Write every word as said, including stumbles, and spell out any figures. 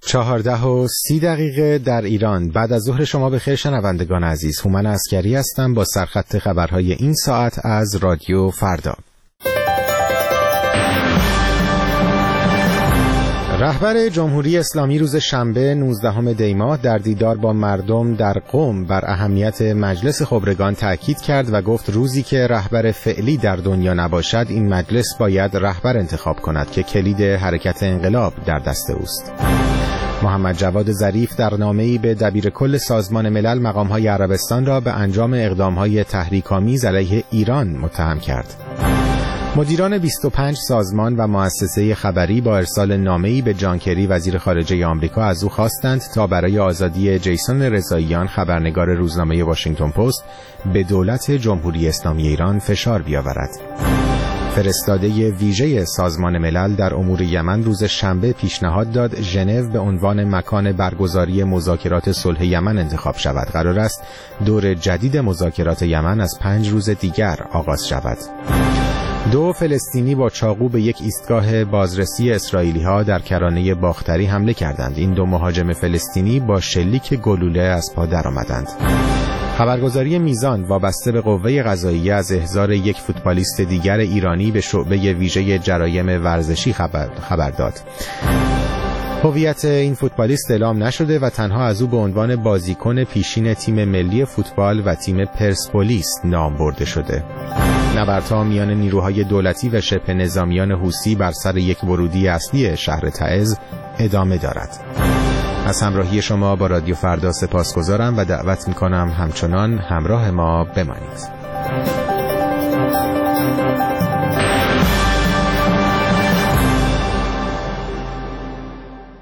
چهارده و سی دقیقه در ایران. بعد از ظهر شما بخیر شنوندگان عزیز. هومن عسکری هستم با سرخط خبرهای این ساعت از رادیو فردا. رهبر جمهوری اسلامی روز شنبه نوزدهم دی ماه در دیدار با مردم در قم بر اهمیت مجلس خبرگان تأکید کرد و گفت روزی که رهبر فعلی در دنیا نباشد این مجلس باید رهبر انتخاب کند که کلید حرکت انقلاب در دست اوست. محمد جواد ظریف در نامه‌ای به دبیر کل سازمان ملل مقام‌های عربستان را به انجام اقدام‌های تحریک‌آمیز علیه ایران متهم کرد. مدیران بیست و پنج سازمان و مؤسسه خبری با ارسال نامه‌ای به جان کری وزیر خارجه آمریکا از او خواستند تا برای آزادی جیسون رضاییان خبرنگار روزنامه واشنگتن پست به دولت جمهوری اسلامی ایران فشار بیاورد. فرستاده ویژه سازمان ملل در امور یمن روز شنبه پیشنهاد داد ژنو به عنوان مکان برگزاری مذاکرات صلح یمن انتخاب شود. قرار است دور جدید مذاکرات یمن از پنج روز دیگر آغاز شود. دو فلسطینی با چاقو به یک ایستگاه بازرسی اسرائیلی‌ها در کرانه باختری حمله کردند. این دو مهاجم فلسطینی با شلیک گلوله از پا درآمدند. خبرگزاری میزان وابسته به قوه قضاییه از احضار یک فوتبالیست دیگر ایرانی به شعبه ویژه جرایم ورزشی خبر, خبر داد. هویت این فوتبالیست اعلام نشده و تنها از او به عنوان بازیکن پیشین تیم ملی فوتبال و تیم پرسپولیس نام برده شده. نبردها میان نیروهای دولتی و شبه نظامیان حوثی بر سر یک ورودی اصلی شهر تعز ادامه دارد. از همراهی شما با رادیو فردا سپاسگزارم و دعوت میکنم همچنان همراه ما بمانید.